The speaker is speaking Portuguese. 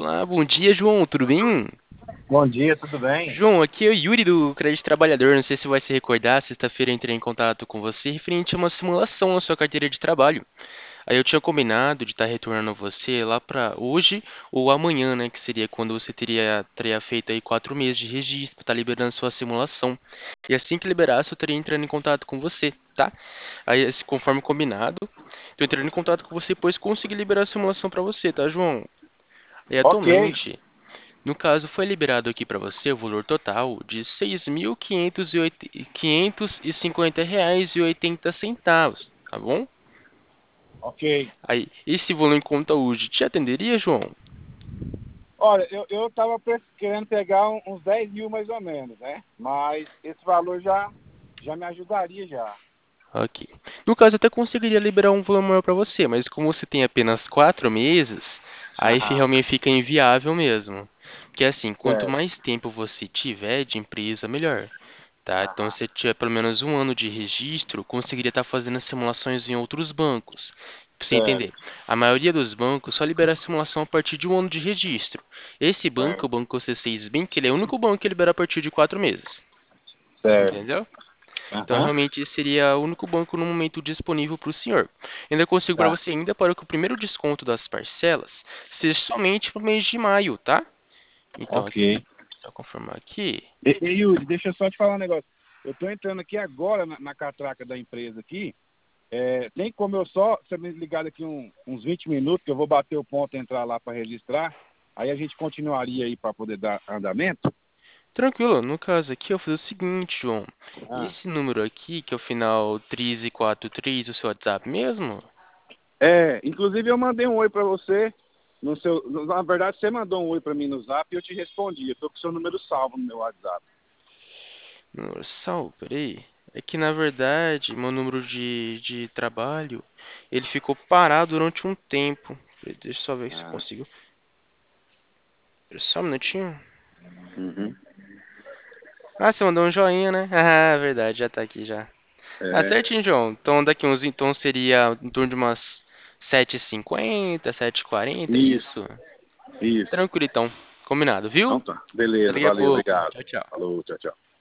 Olá, bom dia, João, tudo bem? Bom dia, tudo bem? João, aqui é o Yuri do Crédito Trabalhador. Não sei se você vai se recordar, sexta-feira eu entrei em contato com você referente a uma simulação na sua carteira de trabalho. Aí eu tinha combinado de estar retornando você lá para hoje ou amanhã, né? Que seria quando você teria feito aí 4 meses de registro, para estar liberando sua simulação. E assim que liberasse, eu estaria entrando em contato com você, tá? Aí, conforme combinado, tô entrando em contato com você, pois consegui liberar a simulação para você, tá, João? E Ok, atualmente. No caso, foi liberado aqui para você o valor total de R$ 6.550,80, tá bom? ok. Aí, esse valor em conta hoje te atenderia, João? Olha, eu estava querendo pegar uns 10 mil mais ou menos, né? Mas esse valor já me ajudaria já. Ok. No caso, eu até conseguiria liberar um valor maior para você, mas como você tem apenas 4 meses, aí Aham, realmente fica inviável mesmo. Porque assim, quanto certo. mais tempo você tiver de empresa, melhor. Tá? Então, Aham, se você tiver pelo menos um ano de registro, conseguiria estar fazendo simulações em outros bancos. Pra você certo, entender, a maioria dos bancos só libera a simulação a partir de um ano de registro. Esse banco, o certo, Banco C6 Bank, ele é o único banco que libera a partir de 4 meses. certo. Entendeu? Então, Aham, realmente, esse seria o único banco no momento disponível para o senhor. Ainda consigo para tá. você ainda para que o primeiro desconto das parcelas seja somente para o mês de maio, tá? Então, Ok. aqui, só confirmar aqui. Yuri, deixa eu só te falar um negócio. Eu tô entrando aqui agora na catraca da empresa aqui. Tem como eu só ser me ligar daqui uns 20 minutos, que eu vou bater o ponto e entrar lá para registrar. Aí a gente continuaria aí para poder dar andamento? Tranquilo, no caso aqui eu vou fazer o seguinte, João. Ah. Esse número aqui, que é o final 1343, o seu WhatsApp mesmo? Inclusive eu mandei um oi para você no seu, na verdade você mandou um oi para mim no Zap e eu te respondi. Eu tô com o seu número salvo no meu WhatsApp. Número salvo, peraí. É que na verdade, meu número de trabalho, ele ficou parado durante um tempo. Peraí, deixa eu só ver se eu Ah, consigo. Só um minutinho. uhum. Ah, você mandou um joinha, né? Ah, verdade, já tá aqui já. Ah, É, certinho, João. Então daqui uns, então seria em torno de umas 7h50, 7h40, é isso, isso? isso. Tranquilo então. Combinado, viu? Então tá, Até beleza, daqui a valeu, pouco. obrigado. Tchau, tchau. Falou, tchau, tchau.